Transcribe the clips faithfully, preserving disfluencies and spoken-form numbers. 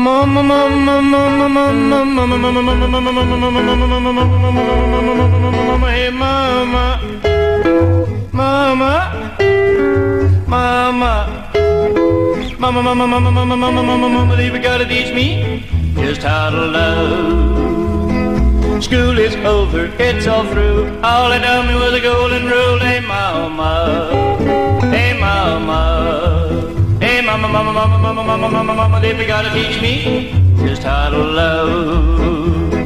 Hey mama, mama, mama, mama, mama, mama, mama, mama, mama, mama, they've got to teach me just how to love. School is over, it's all through. All they taught me was a golden rule. Hey mama, hey mama, hey mama, mama, mama, mama, mama, mama, mama, they've got to teach me just how to love.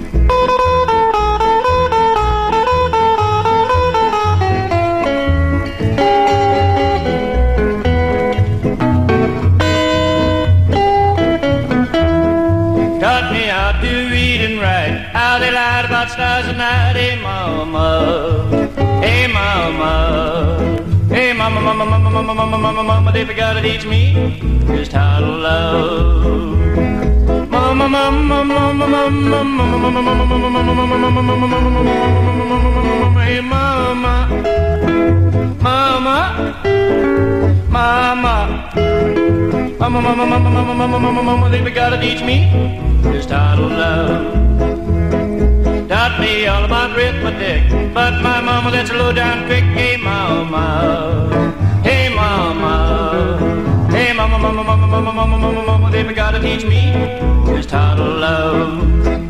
Taught me how to read and write, how they lied about stars at night. Hey mama, hey mama, hey mama, mama, mama, mama, mama, mama, mama, they forgot to teach me just how to love. Mama, mama, mama, mama, mama, mama, mama, mama, mama, mama, mama, hey mama, mama, mama. Mama, mama, mama, mama, mama, mama, mama, they forgot to teach me just how to love. Taught me all about arithmetic, but my mama, that's a low down trick. Hey mama, hey mama, hey mama, mama, mama, mama, mama, mama, mama, they forgot to teach me just how to love.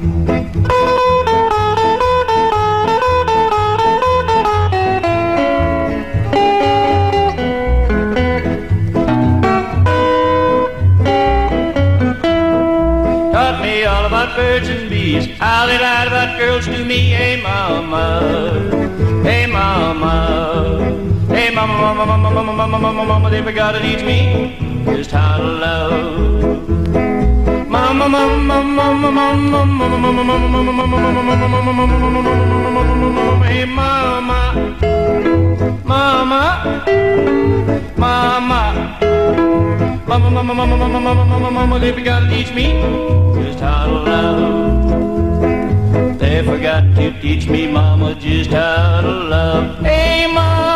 All about birds and bees, how they lied about girls to me. Hey mama, hey mama, hey mama, mama, mama, mama, mama, mama, mama, they forgot to teach me just how to love. Mama, mama, mama, mama, mama, mama, mama, mama, mama, mama, hey mama, mama, mama. Mama, mama, mama, mama, mama, mama, mama, they forgot to teach me just how to love. They forgot to teach me, mama, just how to love. Hey, mama.